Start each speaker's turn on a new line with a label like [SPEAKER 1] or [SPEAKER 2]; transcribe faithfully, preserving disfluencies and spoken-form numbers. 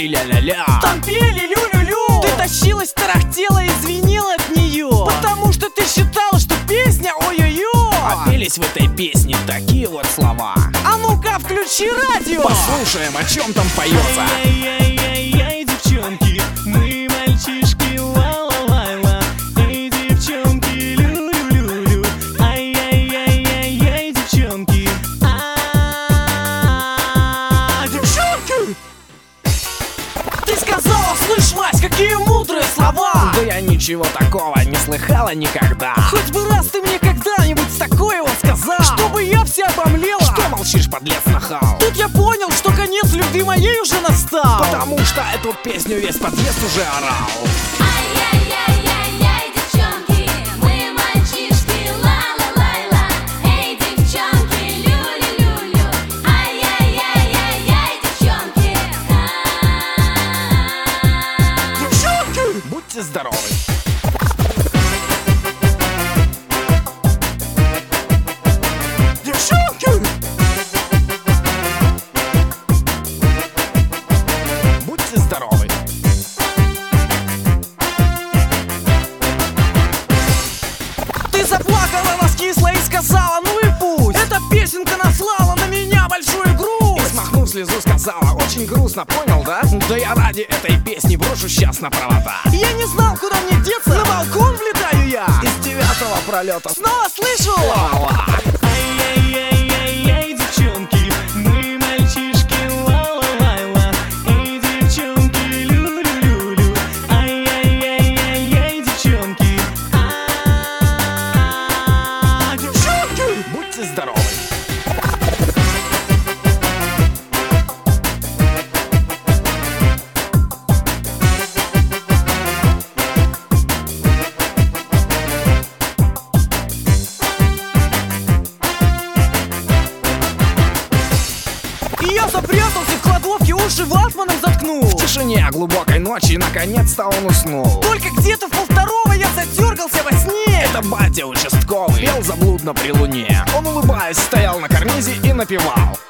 [SPEAKER 1] пели ля-ля-ля,
[SPEAKER 2] там пели лю-лю-лю. Ты тащилась, тарахтела и звенела от нее, потому что ты считала, что песня ой-ой-ой.
[SPEAKER 1] А пелись в этой песне такие вот слова.
[SPEAKER 2] А ну-ка, включи радио,
[SPEAKER 1] послушаем, о чем там поется.
[SPEAKER 2] Ай-яй-яй-яй, девчонки, мы мальчишки, ла-ла-ла-ла. Эй, девчонки, лю-лю-лю-лю. Ай-яй-яй-яй-яй, девчонки. А-а-а, девчонки! Ты сказала, слышь, Вась, какие мудрые слова.
[SPEAKER 1] Да я ничего такого не слыхала никогда.
[SPEAKER 2] Хоть бы раз ты мне когда-нибудь такое вот сказал, чтобы я вся обомлела.
[SPEAKER 1] Что молчишь, подлец нахал?
[SPEAKER 2] Тут я понял, что конец любви моей уже настал,
[SPEAKER 1] потому что эту песню весь подъезд уже орал.
[SPEAKER 3] Ай-яй-яй-яй-яй, девчонки, мы мальчишки, ла-ла-ла-ла. Эй, девчонки, лю-лю-лю-лю. Ай-яй-яй-яй-яй, девчонки.
[SPEAKER 2] девчонки!
[SPEAKER 1] Будьте здоровы! Будьте здоровы!
[SPEAKER 2] Ты заплакала, раскисла и сказала, ну и пусть. Эта песенка наслала на меня большую грусть.
[SPEAKER 1] И смахнув слезу сказала, очень грустно, понял, да? Да я ради этой песни брошу сейчас на провода.
[SPEAKER 2] Я не знал, куда мне деться, на балкон влетаю я
[SPEAKER 1] из девятого пролета
[SPEAKER 2] снова слышу
[SPEAKER 1] ла-ла.
[SPEAKER 2] Ай-яй-яй-яй-яй, девчонки, мы мальчишки, ла-ла-ла-ла. Эй, девчонки, лю-лю-лю-лю. Ай-яй-яй-яй-яй, девчонки. А-а-а, девчонки!
[SPEAKER 1] Будьте здоровы!
[SPEAKER 2] Я запрятался в кладовке, уши ватманом заткнул.
[SPEAKER 1] В тишине глубокой ночи наконец-то он уснул.
[SPEAKER 2] Только где-то в полвторого я задергался во сне.
[SPEAKER 1] Это батя участковый пел заблудно при луне. Он, улыбаясь, стоял на карнизе и напевал.